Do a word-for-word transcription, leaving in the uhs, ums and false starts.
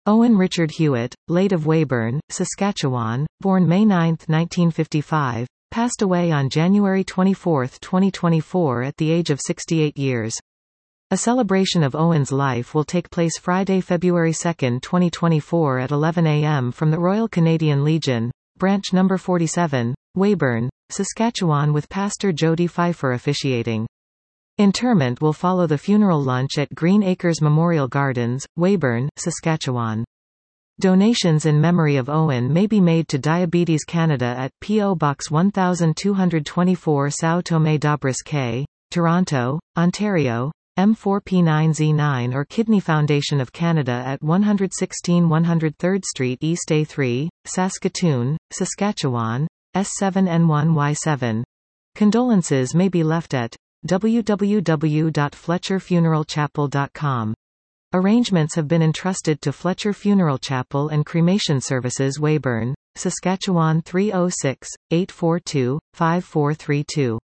Owen Richard Hewitt, late of Weyburn, Saskatchewan, born May ninth nineteen fifty-five, passed away on January twenty-fourth twenty twenty-four at the age of sixty-eight years. A celebration of Owen's life will take place Friday, February second twenty twenty-four at eleven a m from the Royal Canadian Legion, branch number forty-seven, Weyburn, Saskatchewan, with Pastor Jody Pfeiffer officiating. Interment will follow the funeral lunch at Green Acres Memorial Gardens, Weyburn, Saskatchewan. Donations in memory of Owen may be made to Diabetes Canada at P O Box one two two four São Tomé d'Abreu Quay, Toronto, Ontario, M four P nine Z nine, or Kidney Foundation of Canada at one sixteen one hundred third Street East A three, Saskatoon, Saskatchewan, S seven N one Y seven. Condolences may be left at w w w dot fletcher funeral chapel dot com. Arrangements have been entrusted to Fletcher Funeral Chapel and Cremation Services, Weyburn, Saskatchewan three oh six, eight four two, five four three two.